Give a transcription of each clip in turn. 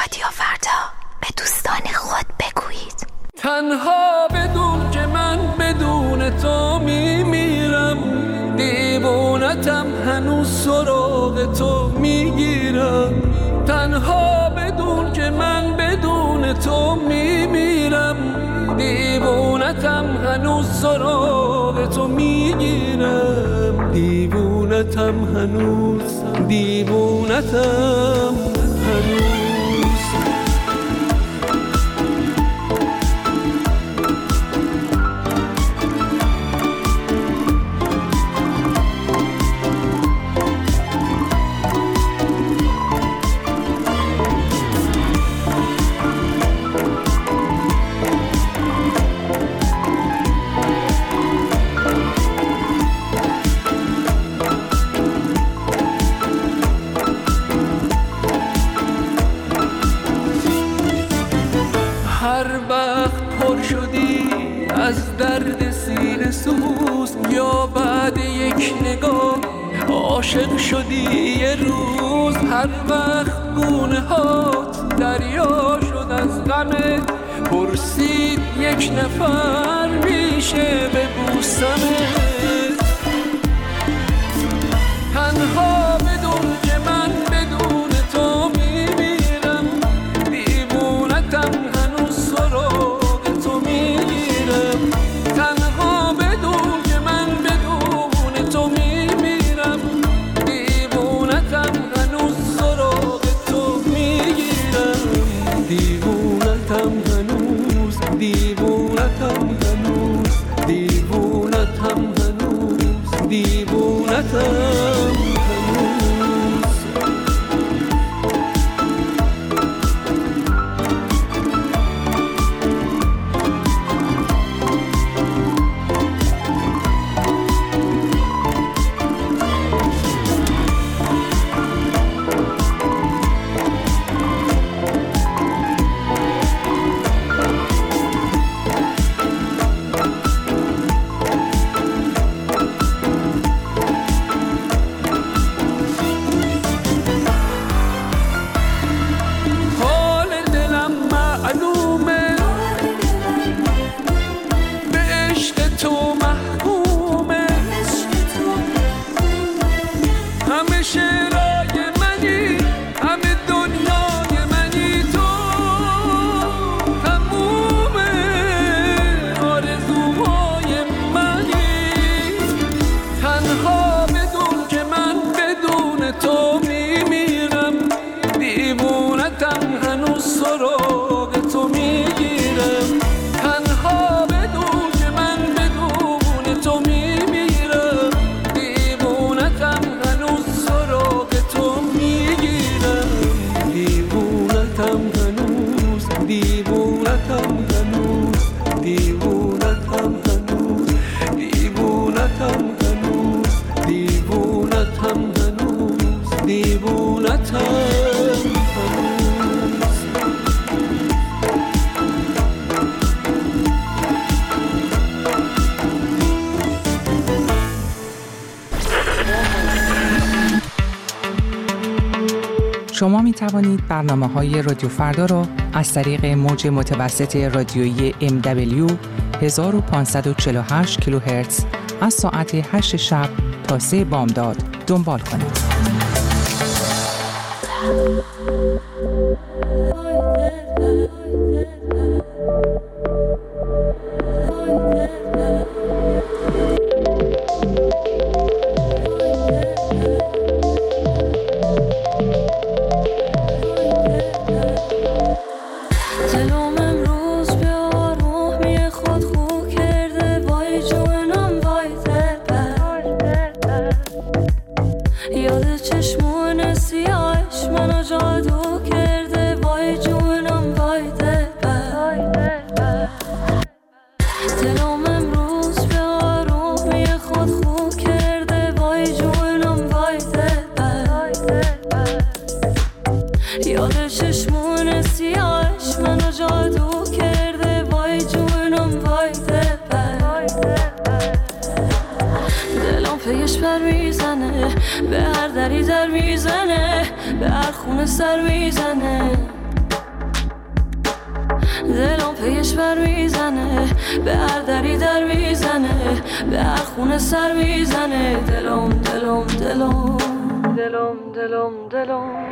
رادیو فردا به دوستان خود بگویید. تنها بدون که من بدون تو میمیرم، دیوونتم هنوز سراغ تو میگیرم. تنها بدون که من بدون تو میمیرم، دیوونتم هنوز سراغ تو میگیرم. دیوونتم هنوز، دیوونتم هنوز. از درد سینه سوز یا بعد یک نگاه عاشق شدی یه روز. هر وقت گونه هات دریا شد از غمت، پرسید یک نفر میشه ببوسمت. تنها بدون که من بدون تو میمیرم، دیوونتم هنوز سراغ تو میگیرم. تنها بدون که من بدون تو میمیرم، دیوونتم هنوز سراغ تو میگیرم. دیوونتم هنوز، دیوونتم هنوز، دیوونتم هنوز، دیوونتم. شما می توانید برنامه‌های رادیو فردا را از طریق موج متوسط رادیویی MW 1548 کیلوهرتز از ساعت 8 شب تا 3 بامداد دنبال کنید. به هر دری در میزنه، به هر خونه سر میزنه. سر میزنه، به هر دری در میزنه، به هر خونه سر میزنه. دلم دلم دلم دلم دلم دلم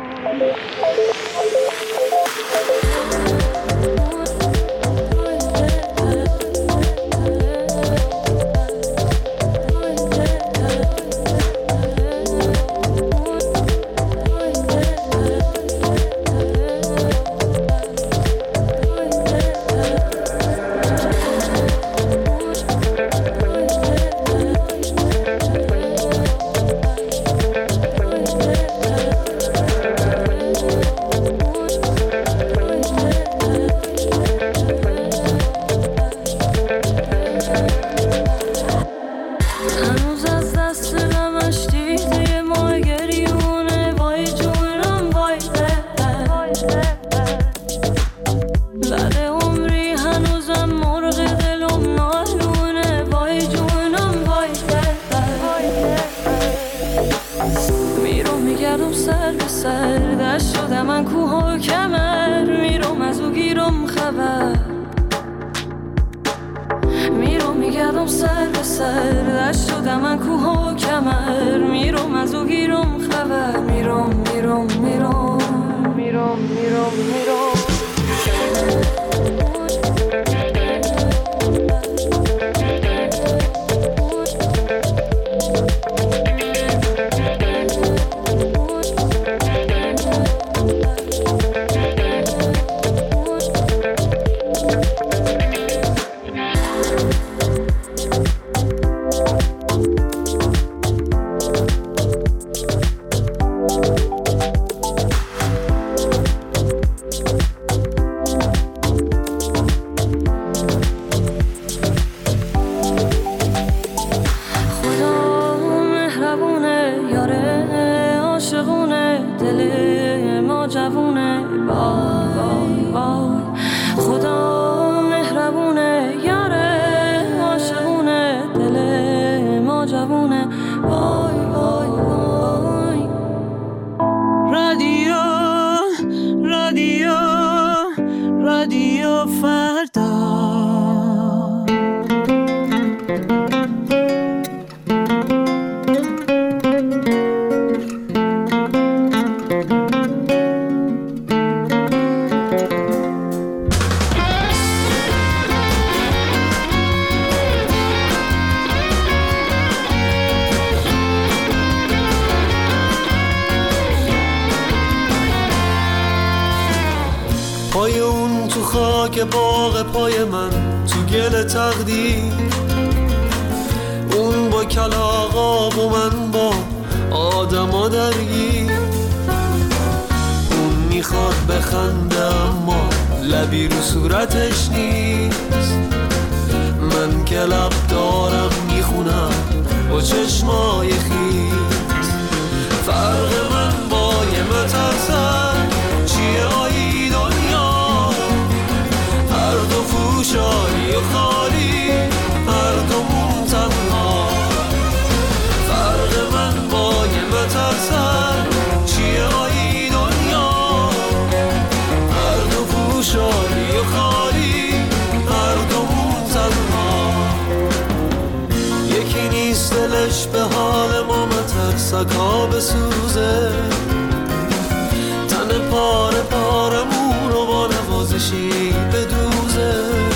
پای اون تو خاک باغ پای من تو گل تقدیر، اون با کلاغاب و من با آدما درگیر. اون میخواد بخنده اما لبی رو صورتش نیست، من که لب دارم میخونم با چشمای خیز. فرق من با یه مترسن چیه آیی دنیا، هر دو فوشاری و خالی، هر دومون تنها. فرق من با یه مترسن چیه آیی دنیا، هر دو فوشاری و خالی، هر دومون تنها. یکی نیست دلش به حال ما مترسکا بسوزه، تن پاره پارمون رو با نوازشی بدوزه.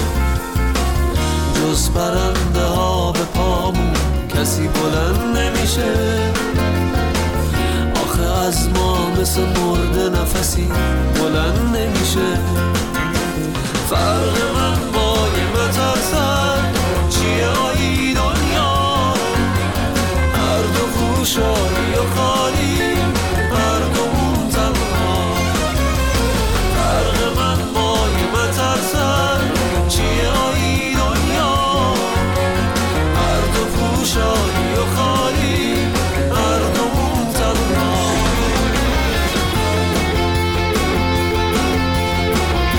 جز پرنده ها به پامون کسی بلند نمیشه، آخه از ما مثل مرده نفسی بلند نمیشه. فرق من با یه مترسن چیه آیی دنیا، هر دو فوشاری و خالی، هر دومون تنها. فرق من با یه مترسن چیه آیی دنیا، هر دو فوشاری و خالی، هر دومون تنها.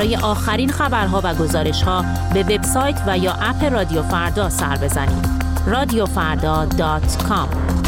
برای آخرین خبرها و گزارش‌ها به وبسایت و یا اپ رادیو فردا سر بزنید. radiofarda.com.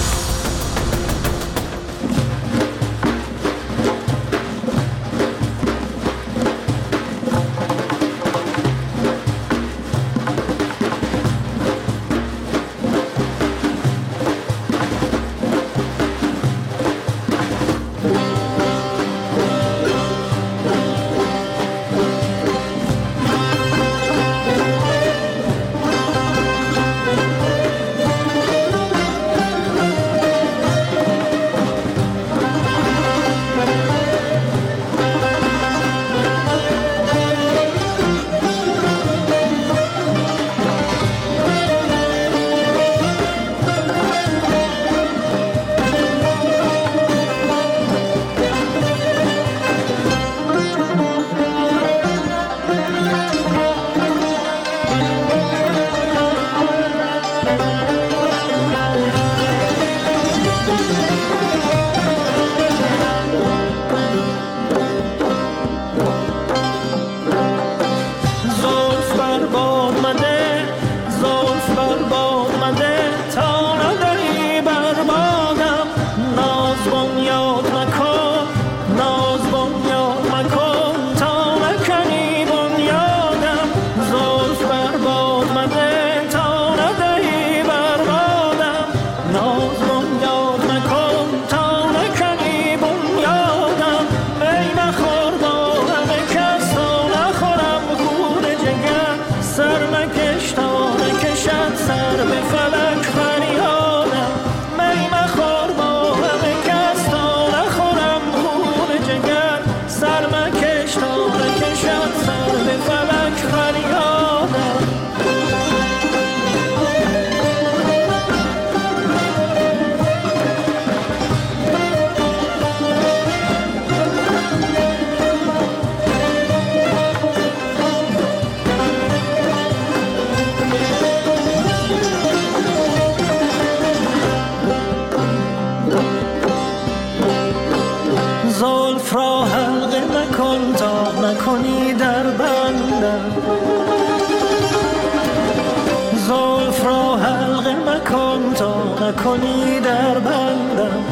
نکنی در بندم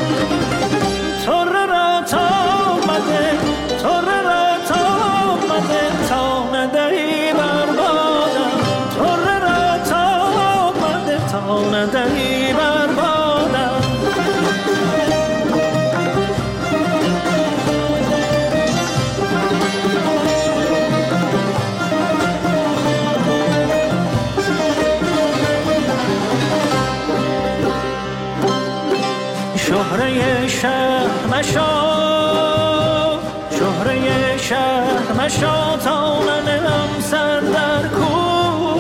طره را تا آمده طره را تا آمده تا ندهی بربادم طره را تا آمده تا ندهی بربادم شهره شهر مشا شهره شهر مشا تا ننم سر در کو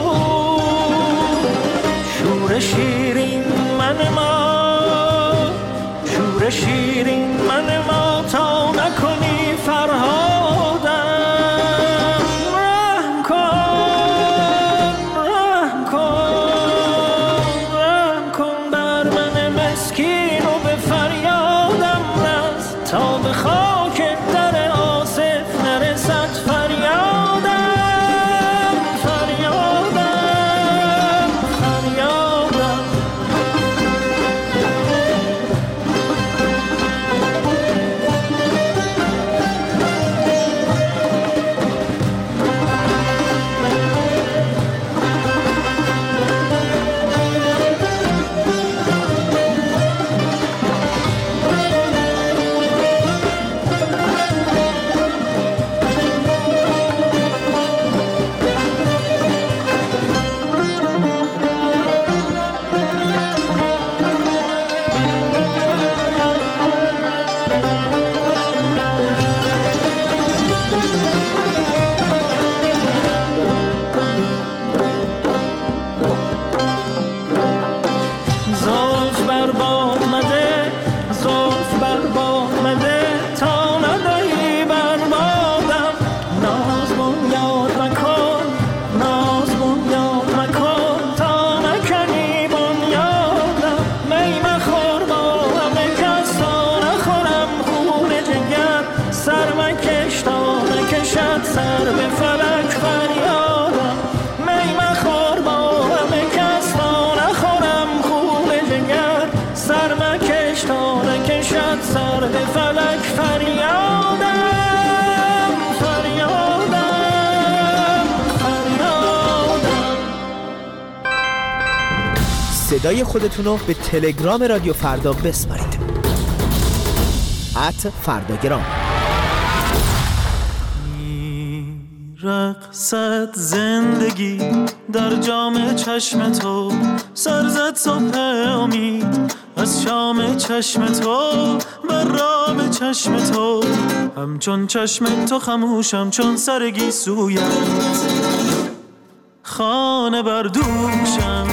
شور شیرین من ما شور شیرین من ما تا نکنی فرهادم رحم کن رحم کن رحم کن بر من مسکین تا به خاک در آصف نرسد فریادم فریادم فریادم مرد فلک فریادم فریادم فریادم. صدای خودتونو به تلگرام رادیو فردا بسپارید. @فرداگرام. رقصد زندگی در جام چشم تو، سرزد صبح امید از شام چشم تو، بر رام چشم تو، همچون چشم تو خموشم چون سرگی سویت، خانه بر دوشم.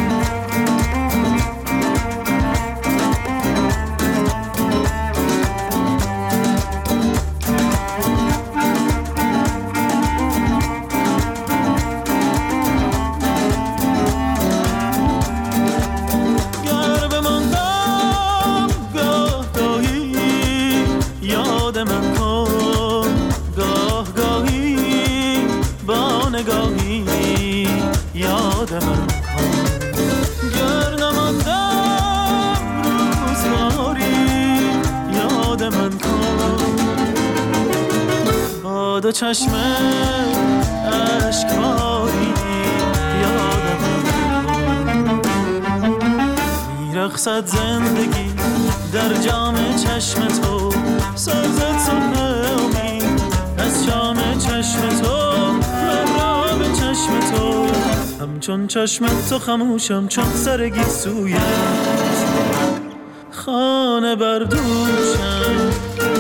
دو چشم اشکباری یادم میرقصد زندگی در جام چشم تو، سازد صبح امید از شام چشم تو، مرام چشم تو، همچون چشم تو خموشم چون سرگی سویت، خانه بر دوشم.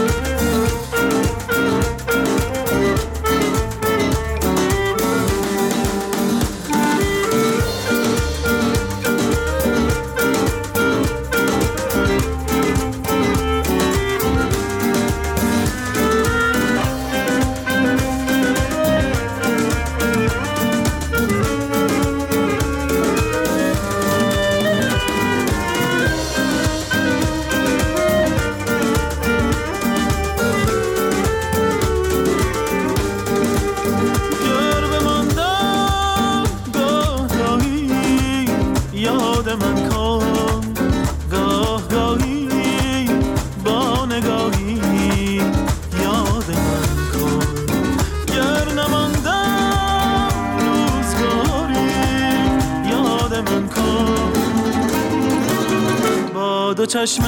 دو چشم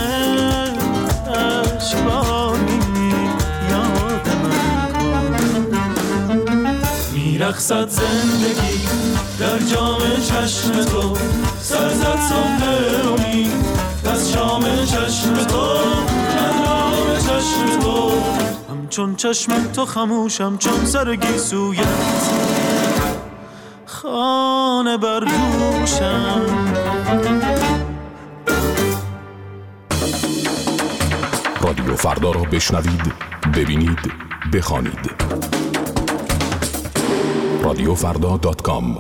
اشکباری یاد من کن، میرقصد زندگی در جام چشم تو، سرزد صبح امید از شام چشم تو، مرام چشم تو، همچون چشم تو خموشم چون سرگی سویت، خانه بر دوشم. رادیو فردا را بشنوید، ببینید، بخوانید. radiofrda.com.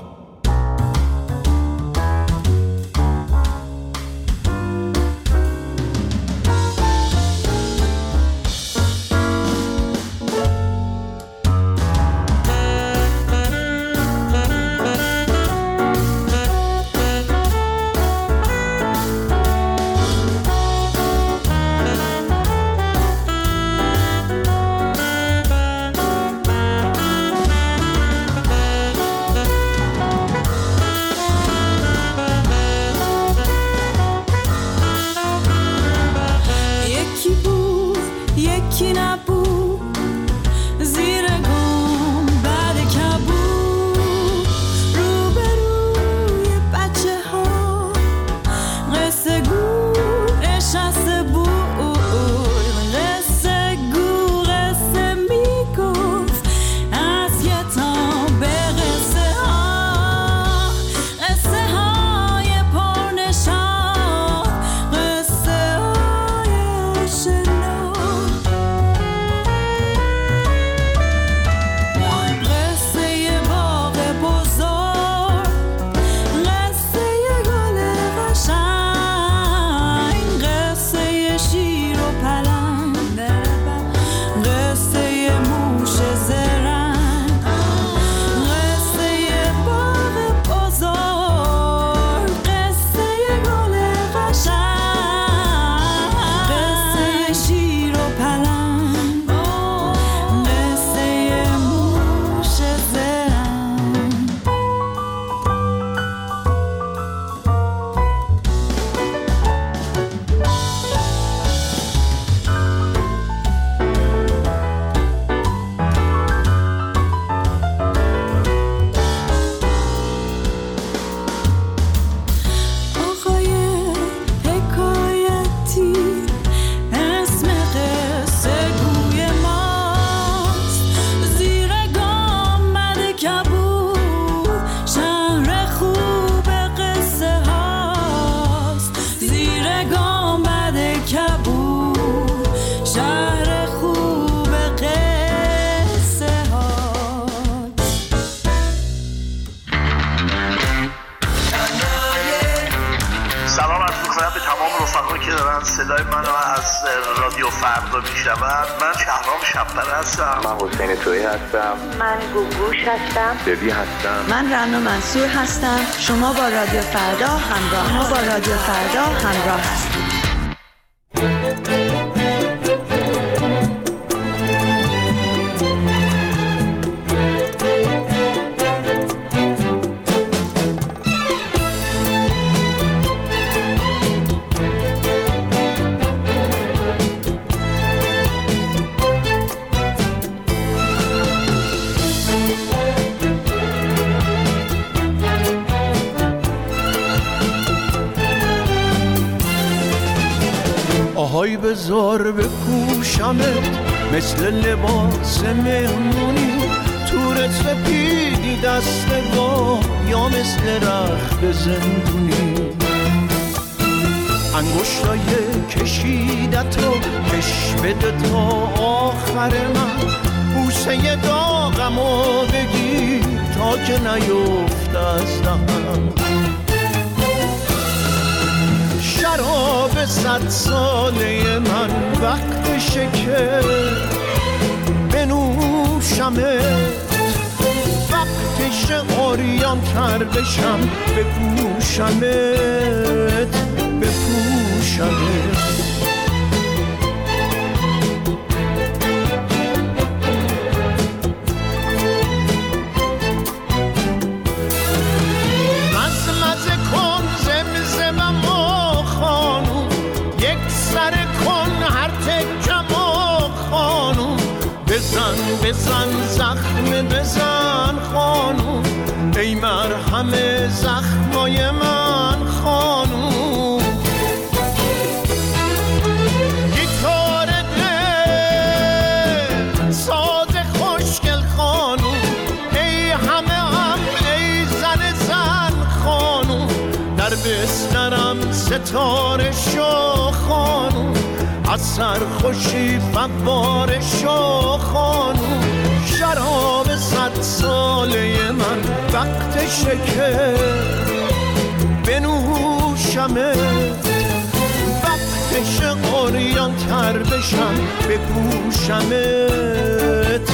کبود شهر خوب قصه ها. سلام عرض می‌کنم به تمام رفقایی که دارن صدای منو از رادیو فردا میشنون. من شهرام شب‌پره هستم. من حسین تویی هستم. من گوگوش هستم. ببی هستم. من رنا منصور هستم. شما با رادیو فردا همراه هستید. آهای بذار بپوشمت مثل لباس مهمونی، تور سپیدی دستگاه یا مثل رخت زندونی، انگشتای کشیدتو کش بده تا آخر من، بوسه داغمو بگیر تا که نیفت از دهنم، شراب 100 ساله من وقتشه که بنوشمت، وقتشه عریان تر بشم بپوشمت. مزمزه کن زمزمم و خانوم، یک سر کن هر تکم و خانوم، بزن زخم بزن خانوم، ای مرهم زخمای من خانوم، گیتار دل ساز خوشگل خانوم، ای همه ای زن خانوم، در بسترم ستاره شو خانوم، از سرخوشی فواره شو خانوم، شراب 100 ساله من وقتشه که بنوشمت، وقتشه عریان تر بشم بپوشمت.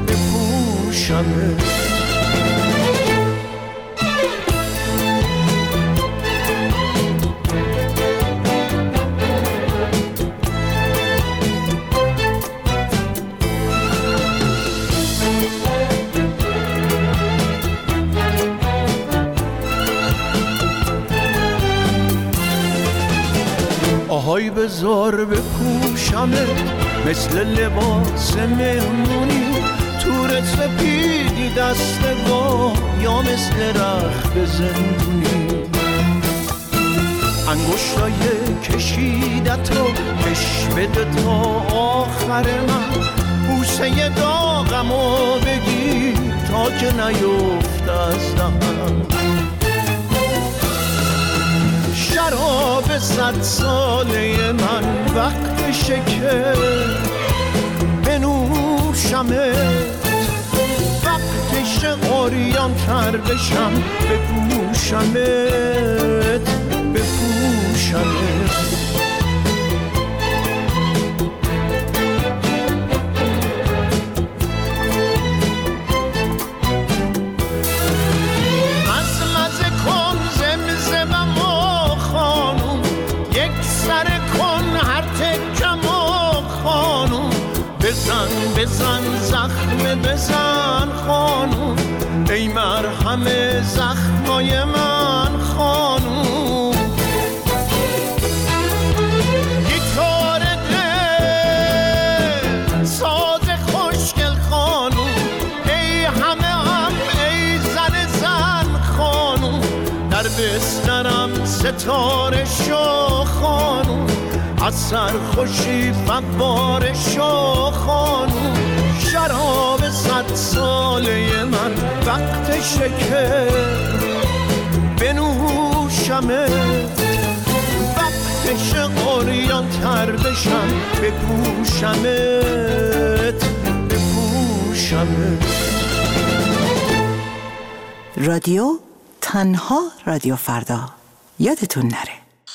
آهای بذار بپوشمت مثل لباس مهمونی، تور سپیدی دستگاه یا مثل رخت زندونی، انگشتای کشیدتو کش بده تا آخر من، بوسه داغمو بگیر تا که نیفت از دهنم، شراب 100 ساله من وقتشه که بنوشمت، وقتشه عریان تر بشم بپوشمت. مزمزه کن زمزمم و خانوم، یک سر کن هر تکم و خانوم، بزن زخم بزن خانوم، ای مرهم زخمای من خانوم، گیتار دل ساز خوشگل خانوم، ای همه ای زن خانوم، در بسترم ستاره شو خانوم، از سرخوشی فواره شو خانوم، شراب 100 ساله من وقتشه که بنوشمت، وقت بشه قریان تر بشم بپوشمت رادیو تنها رادیو فردا یادتون نره.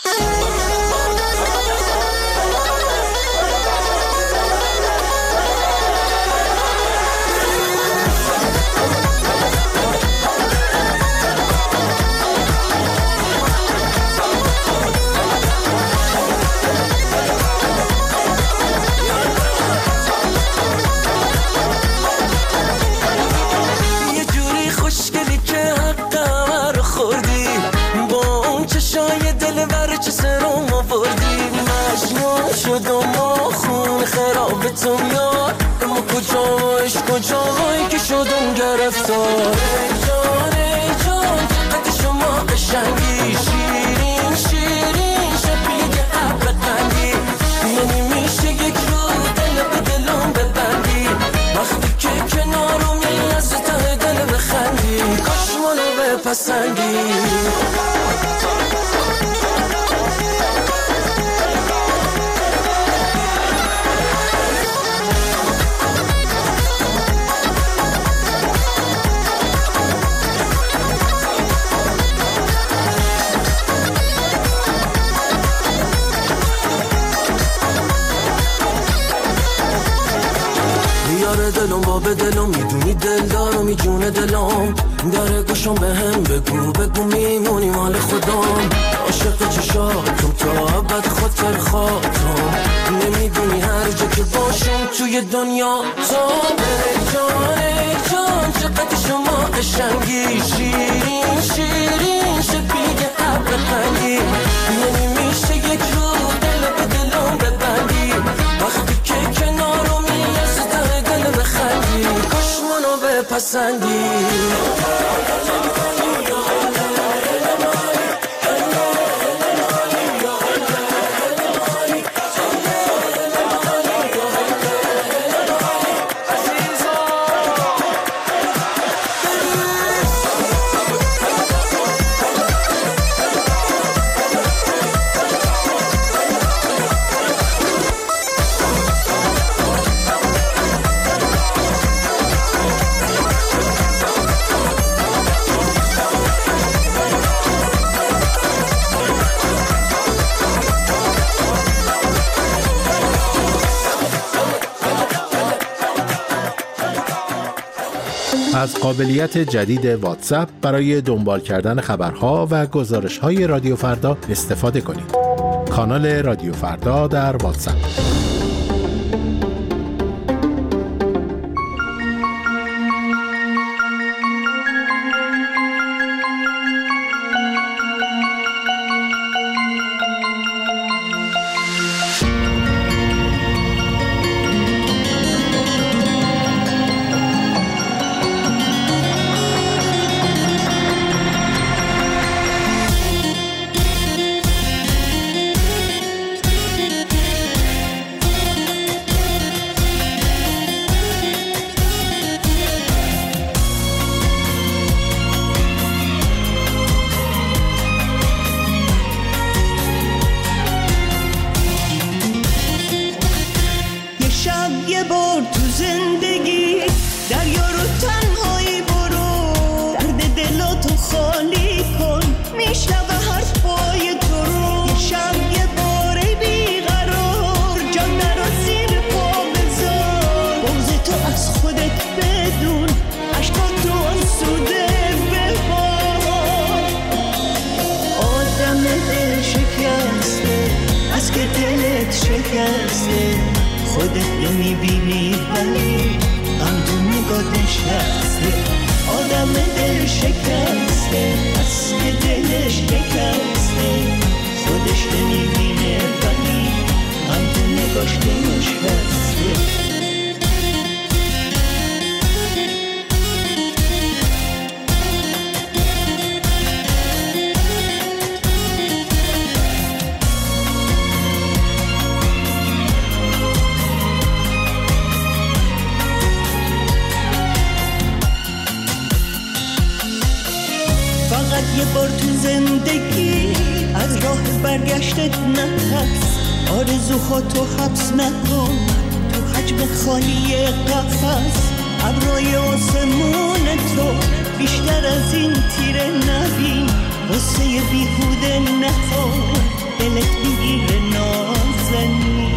کجایی که شدم گرفتار ای جان چقدر شما قشنگی شیرین شیرین شبیه ابر قندی یعنی میشه یک رو دل به دلم ببندی وقتی که کنارمی از ته دل بخندی کاش منو بپسندی دلم با به دلم میدونی دلدارم میجونه دلم داره گوشم به هم بگو میمونی مال خودم عاشق چشاتم تا ابد خاطر خاطرم نمیدونی هر جا که باشم توی دنیا تو ای جان چقدر شما قشنگی شیرین شیرین شبیه ابر قندی نمیشه یک رو دل به دلم ببندی وقتی که کنارمی از ته دل بخندی کاش منو بپسندی از قابلیت جدید واتساپ برای دنبال کردن خبرها و گزارش‌های رادیو فردا استفاده کنید. کانال رادیو فردا در واتساپ. خودت نمیبینی ولی غم تو نگاه نشسته آدم دل شکسته از که دلش شکسته خودش نمیبینه ولی غم تو نگاش نشسته یه بار تو زندگی از راه برگشت گذشتت نترس، آرزوها تو حبس نکن تو حجم خالی قفس. ابرای آسمون تو بیشتر از این تیره نبین، غصه بیهوده نخور دلت بگیره نازنین.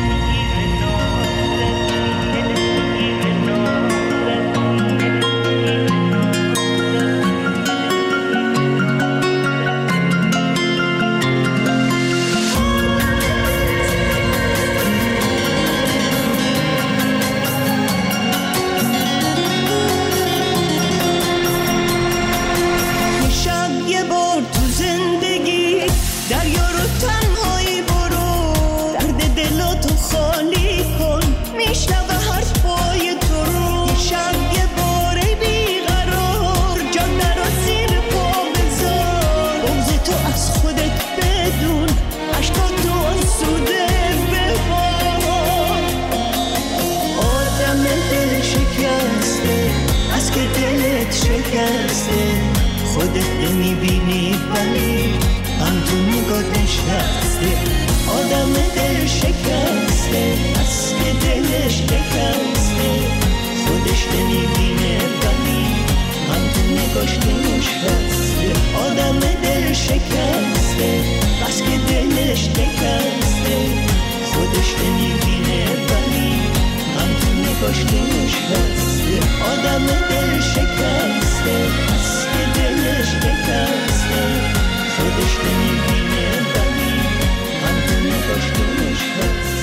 خودت نمیبینی ولی غم تو نگاه نشسته. آدم دل شکسته از که دلش شکسته، خودش نمیبینه ولی غم تو نگاش نشسته. آدم دل شکسته از که دلش شکسته، خودش نمیبینه ولی غم تو نگاش نشسته. آدم دل شکسته از که دلش شکسته، خودش نمیبینه ولی غم تو نگاش نشسته.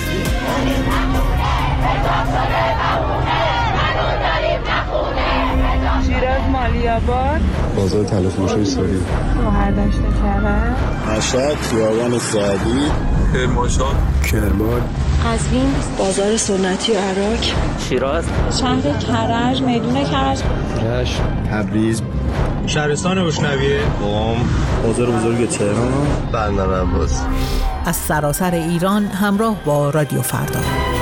شیراز مالی‌آباد، بازار طلا فروشی ساری، مهردشت کرد، مشهد خیابان سعدی، کرمانشاه، کرمان، قزوین، بازار سنتی عراق، شیراز، شهر کرج، میدون کرج، رشت، تبریز، شهرستان روشنویه، قم، بازار بزرگ تهران، بندر عباس. از سراسر ایران همراه با رادیو فردا.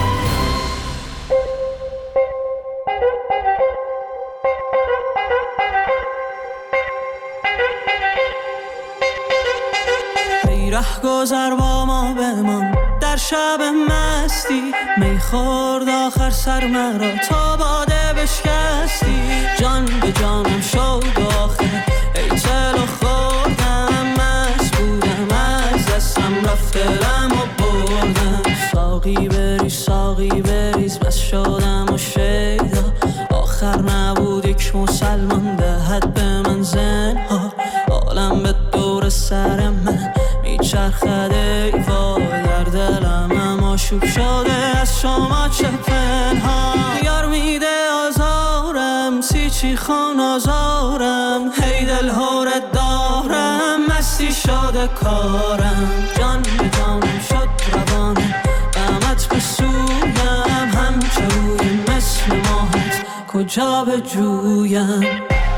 رهگذر با ما بمان در شب مستی، میخورد آخر سر مرا تا باده بشکستی. جان به جانم شد آخر ای چلو خوردم، مست بودم از دستم رفت دلم و بردم. ساقی بریز ساقی بریز بس شدم و شیدا، آخر نبود یک مسلمان دهد به من زنها. عالم به دور سر من میچرخد ای وای، در دلم اما شوب شده از شما چه پنهان. یار میده آزارم سیچی خان آزارم، هی دل هورت دارم مستی شده کارم. جان به جانم شد روانم غمت به سویم، همچه روی مثل ماهت کجا به جویم.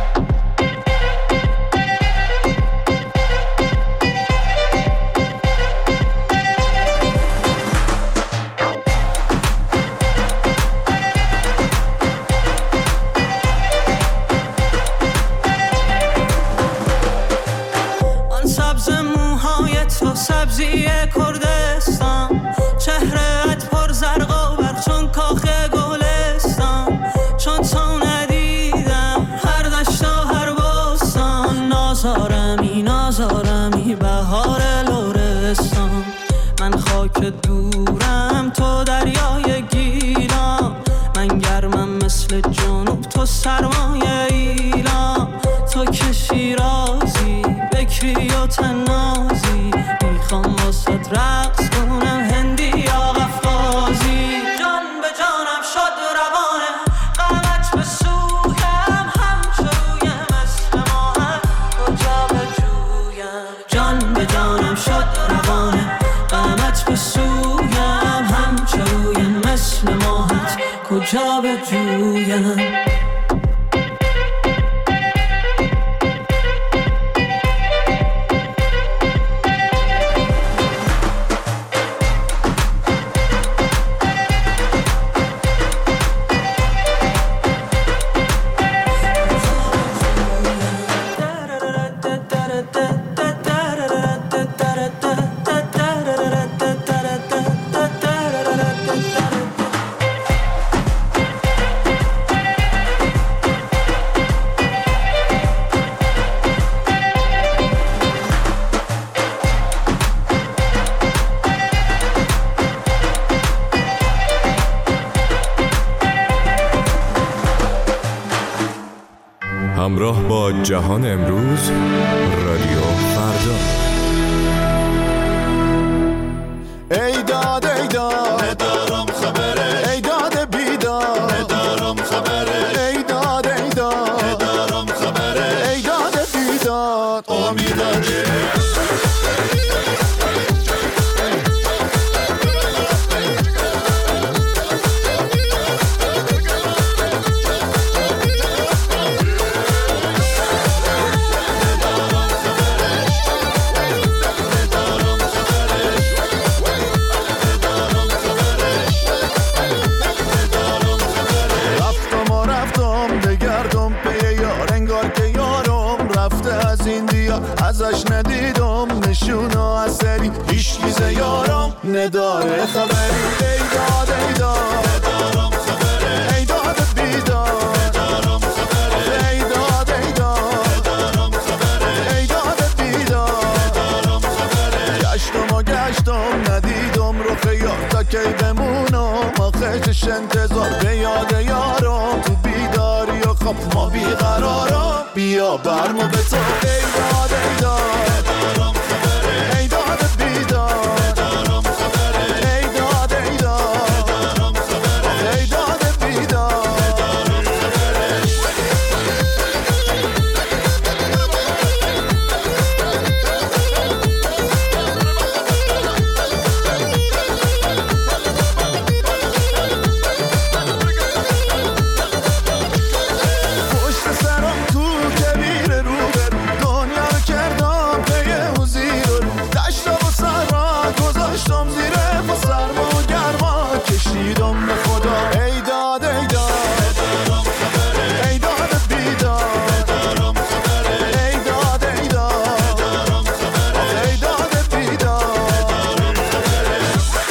سبزی کردستان، چهرهت پر زرق و برق چون کاخ گلستان. چون تو ندیدم هر دشت و هر بستان، نازارمی نازارمی بهار لرستان. من خاک دورم تو دریای گیلان، من گرمم مثل جنوب تو سرمایه ایلان. تو که شیرازی بکری و تنازی، میخوام واسه رقص کنم هندی یا قفقازی. جان به جانم شد روانه غمت به سویم، همچه روی مثل ماهت کجا به جویم. جان به جانم شد روانه غمت به سویم، همچه روی مثل ماهت کجا به جویم. همراه با جهان امروز، رادیو فردا. ای داد ای داد ندارم خبره، ای داد بیداد ندارم خبره، ای داد ای داد ندارم خبره، ای داد بیداد امیداره. ازش ندیدم نشونو اثری، هیچ چیز یارم نداره خبری. ای داد ای داد ندارم خبره، ای داد بیداد ندارم خبره، ای داد ای داد ندارم خبره، ای داد بیداد ندارم خبره. گشتم ندیدم رخ یار تا کی بمونم، آخرش انتظار به یاد یارم. تو بیداری و خواب ما بیقرارم، بیا برمو به تو. ای داد ای داد ندارم خبره، ای داد بیداد ندارم خبره، ای داد ای داد ندارم خبره، ای داد بیداد ندارم خبره. پشت سرم تو کبیر رو برو، دنیا رو کردم پی حضیر رو، دشتا و سرما گذاشتم زیره با سرما و گرما کشیدم به خدا. ای داد ای داد ندارم خبره، ای داد بیداد ندارم خبره، ای داد ای داد ندارم خبره، ای داد بیداد ندارم خبره.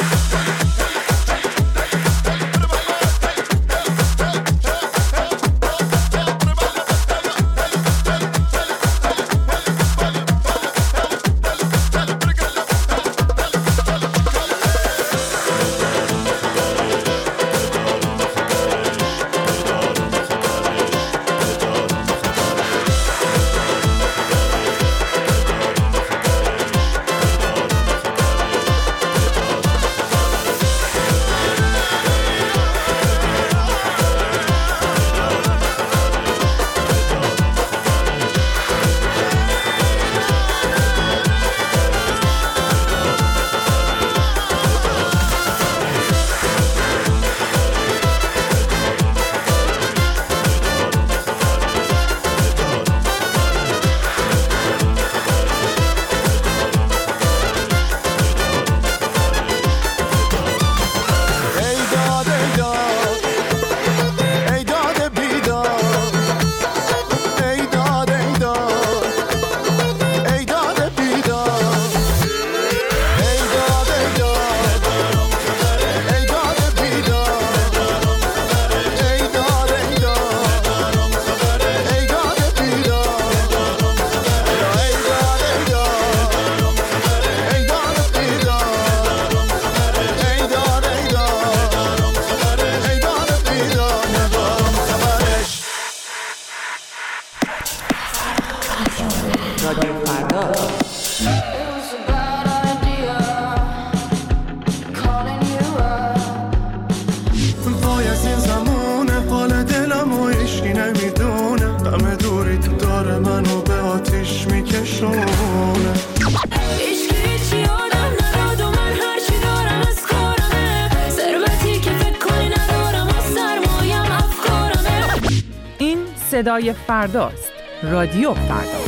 صدای فرداست. رادیو فردا.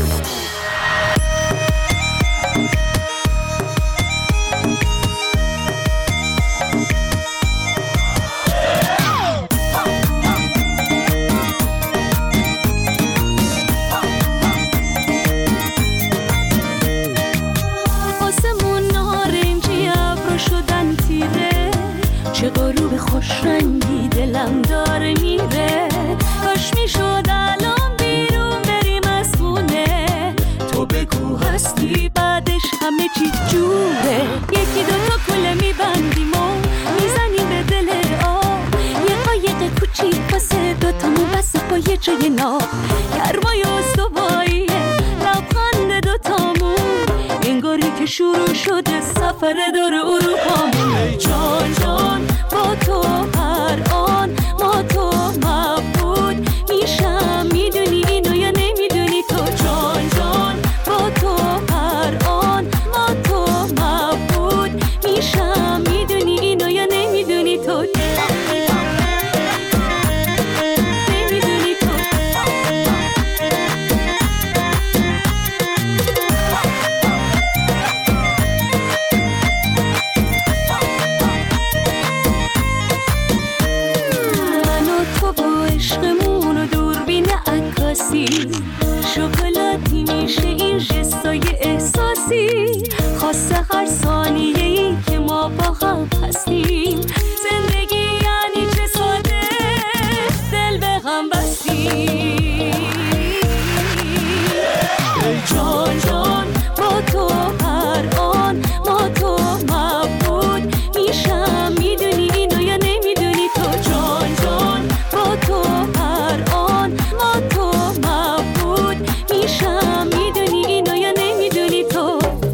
آسمون نارنجی ابر شدن تیره، چه غروب خوش رنگی دلم داره میره. کاش میشد الان بیرون بریم از خونه، تو بگو هستی بعدش همه چی جوره. یکی دوتا کوله میبندیم و میزنیم به دل آب، یه قایق کوچیک واسه دوتامون بسه با یه جای ناب. گرمای که شروع شده سفر دور اروپا. ای جان جان با تو هر آن ما تو مبهوت میشم، میدونی اینو یا نمیدونی تو؟ جان جان با تو هر آن ما تو مبهوت میشم، میدونی اینو یا نمیدونی تو؟ شکلاتی میشه این جستای احساسی، خاصه هر ثانیه‌ای که ما با هم هستیم. زندگی یعنی چه ساده دل به هم بستیم. ای جان جان با تو هر آن ما تو مبهوت میشم، میدونی اینو یا نمیدونی تو؟ جان جان با تو هر آن ما تو میشم، میدونی اینو یا نمیدونی تو؟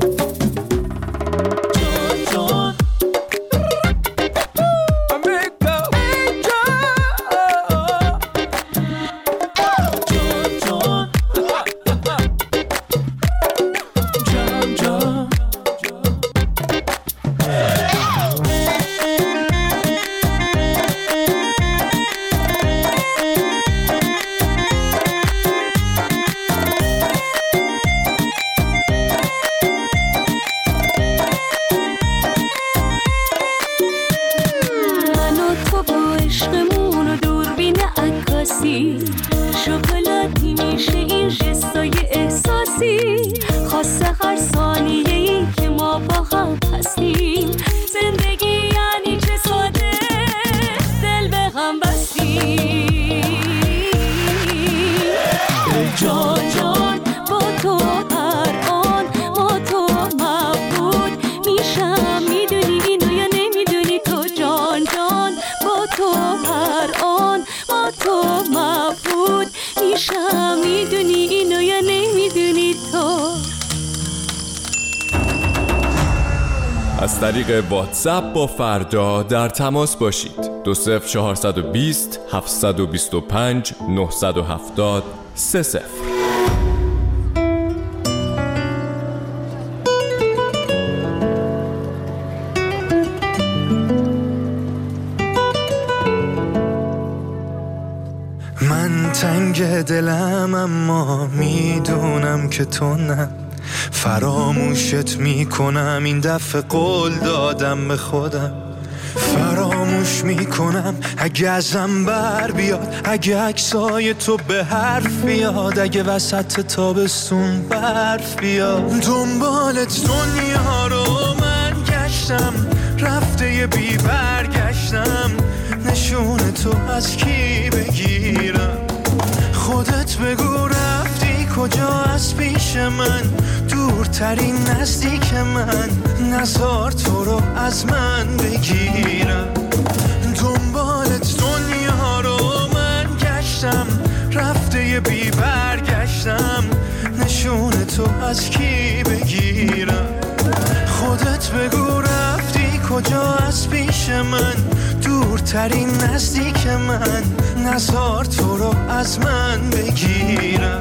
جان جان شکلاتی میشه این جستای احساسی، خاصه هر ثانیه‌ای که ما با هم هستیم. زندگی یعنی چه ساده دل به هم بستیم. جان جان با تو هر آن ما تو مبهوت میشم، میدونی اینو یا نمیدونی تو؟ جان جان با تو هر آن ما تو مبهوت میشم، میدونی اینو یا نمیدونی تو؟ از طریق واتساپ با فردا در تماس باشید. 20420 725 970 30. من تنگ دلم اما میدونم که تو نه، فراموشت میکنم این دفعه قول دادم به خودم. فراموش میکنم اگه ازم بر بیاد، اگه عکسای تو به حرف بیاد، اگه وسط تابستون برف بیاد. دنبالت دنیا رو من گشتم، رفته بی برگشتم، نشون تو از کی بگیرم؟ خودت بگو رفتی کجا از پیش من، دورترین نزدیک من، نزار تو رو از من بگیرم. دنبالت دنیا رو من گشتم، رفته بی برگشتم، نشون تو از کی بگیرم؟ خودت بگو رفتی کجا از پیش من، دورترین نزدیک من، نزار تو رو از من بگیرم.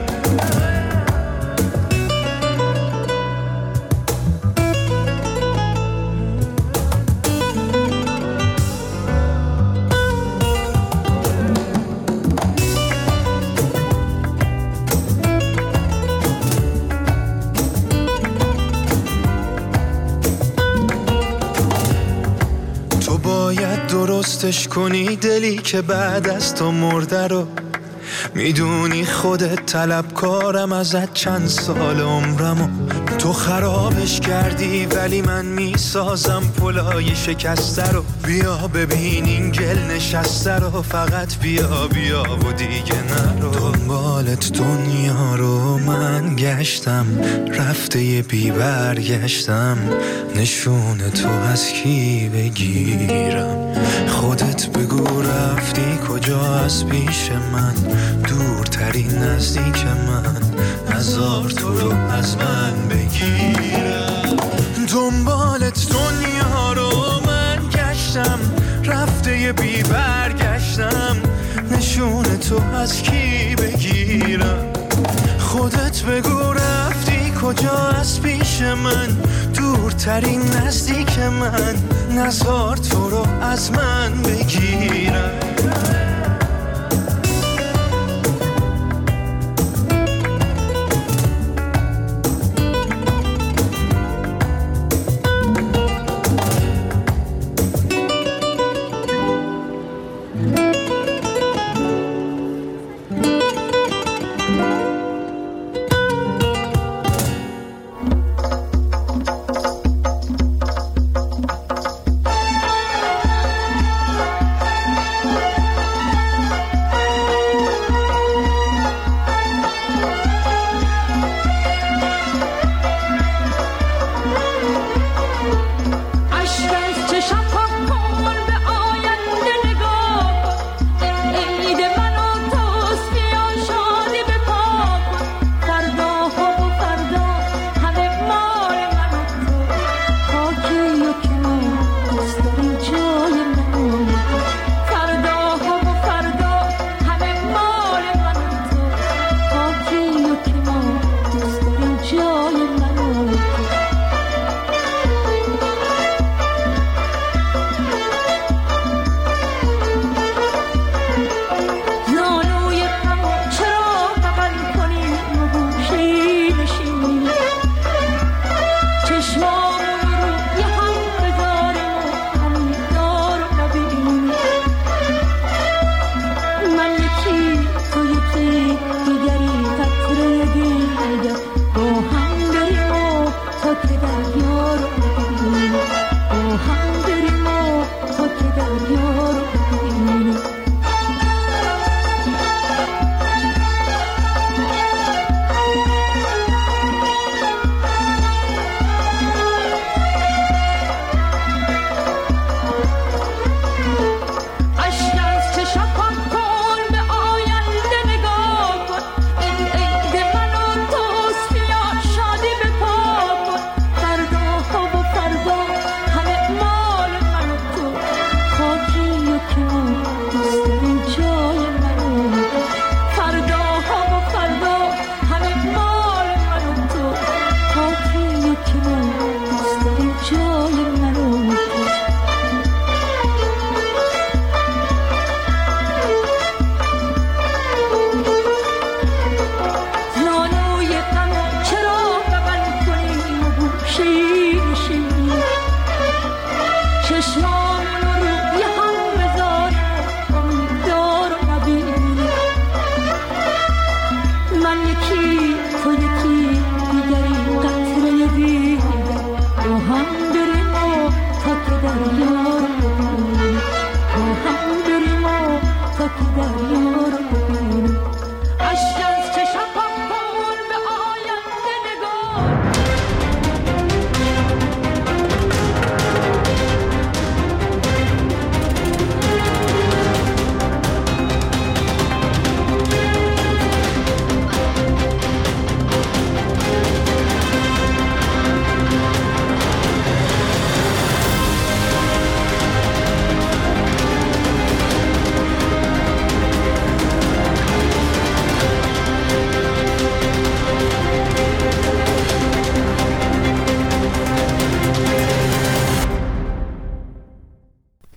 درستش کنی دلی که بعد از تو مرده رو، میدونی خودت طلبکارم ازت چند سال عمرمو. تو خرابش کردی ولی من میسازم پلای شکسته رو. بیا ببین این گل نشسته رو، فقط بیا بیا و دیگه نرو. دنبالت دنیا رو من گشتم، رفته بی برگشتم، نشون تو از کی بگیرم؟ خودت بگو رفتی کجا از پیش من، دورترین نزدیک من، نزار تو رو از من بگیرم. دنبالت دنیا رو من گشتم، رفته بی برگشتم، نشون تو از کی بگیرم؟ خودت بگو رفتی کجا از پیش من، دورترین نزدیک من، نزار تو رو از من بگیرم.